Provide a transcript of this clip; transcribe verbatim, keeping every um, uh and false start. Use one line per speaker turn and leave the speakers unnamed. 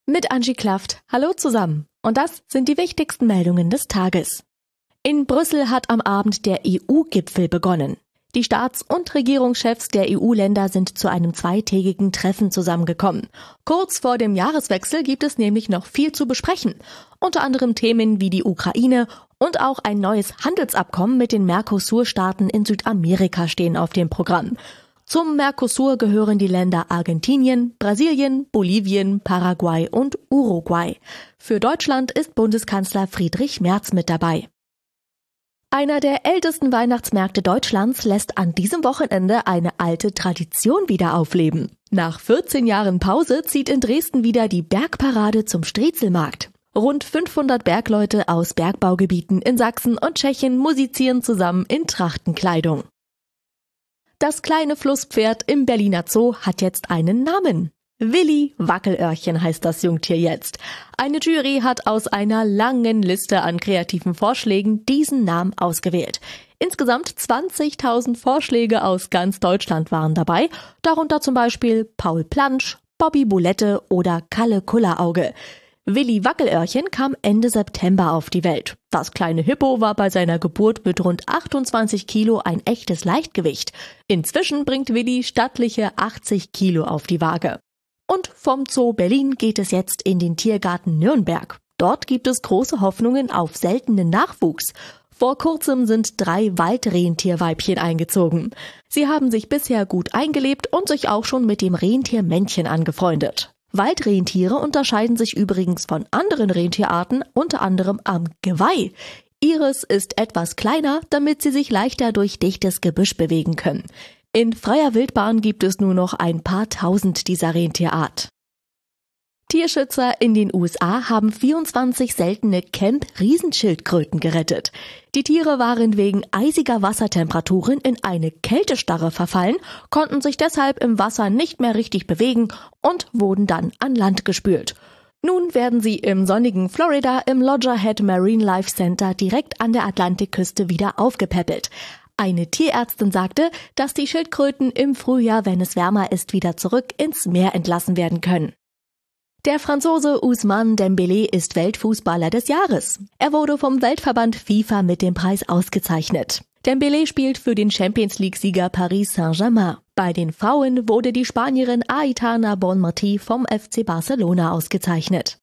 Mit Angie Klaft. Hallo zusammen. Und das sind die wichtigsten Meldungen des Tages. In Brüssel hat am Abend der E U-Gipfel begonnen. Die Staats- und Regierungschefs der E U-Länder sind zu einem zweitägigen Treffen zusammengekommen. Kurz vor dem Jahreswechsel gibt es nämlich noch viel zu besprechen. Unter anderem Themen wie die Ukraine und auch ein neues Handelsabkommen mit den Mercosur-Staaten in Südamerika stehen auf dem Programm. Zum Mercosur gehören die Länder Argentinien, Brasilien, Bolivien, Paraguay und Uruguay. Für Deutschland ist Bundeskanzler Friedrich Merz mit dabei. Einer der ältesten Weihnachtsmärkte Deutschlands lässt an diesem Wochenende eine alte Tradition wieder aufleben. Nach vierzehn Jahren Pause zieht in Dresden wieder die Bergparade zum Striezelmarkt. Rund fünfhundert Bergleute aus Bergbaugebieten in Sachsen und Tschechien musizieren zusammen in Trachtenkleidung. Das kleine Flusspferd im Berliner Zoo hat jetzt einen Namen. Willi Wackelöhrchen heißt das Jungtier jetzt. Eine Jury hat aus einer langen Liste an kreativen Vorschlägen diesen Namen ausgewählt. Insgesamt zwanzigtausend Vorschläge aus ganz Deutschland waren dabei, darunter zum Beispiel Paul Plansch, Bobby Bulette oder Kalle Kullerauge. Willi Wackelöhrchen kam Ende September auf die Welt. Das kleine Hippo war bei seiner Geburt mit rund achtundzwanzig Kilo ein echtes Leichtgewicht. Inzwischen bringt Willi stattliche achtzig Kilo auf die Waage. Und vom Zoo Berlin geht es jetzt in den Tiergarten Nürnberg. Dort gibt es große Hoffnungen auf seltenen Nachwuchs. Vor kurzem sind drei Waldrentierweibchen eingezogen. Sie haben sich bisher gut eingelebt und sich auch schon mit dem Rentiermännchen angefreundet. Waldrentiere unterscheiden sich übrigens von anderen Rentierarten unter anderem am Geweih. Ihres ist etwas kleiner, damit sie sich leichter durch dichtes Gebüsch bewegen können. In freier Wildbahn gibt es nur noch ein paar tausend dieser Rentierart. Tierschützer in den U S A haben vierundzwanzig seltene Camp-Riesenschildkröten gerettet. Die Tiere waren wegen eisiger Wassertemperaturen in eine Kältestarre verfallen, konnten sich deshalb im Wasser nicht mehr richtig bewegen und wurden dann an Land gespült. Nun werden sie im sonnigen Florida im Lodgerhead Marine Life Center direkt an der Atlantikküste wieder aufgepäppelt. Eine Tierärztin sagte, dass die Schildkröten im Frühjahr, wenn es wärmer ist, wieder zurück ins Meer entlassen werden können. Der Franzose Ousmane Dembélé ist Weltfußballer des Jahres. Er wurde vom Weltverband FIFA mit dem Preis ausgezeichnet. Dembélé spielt für den Champions-League-Sieger Paris Saint-Germain. Bei den Frauen wurde die Spanierin Aitana Bonmatí vom F C Barcelona ausgezeichnet.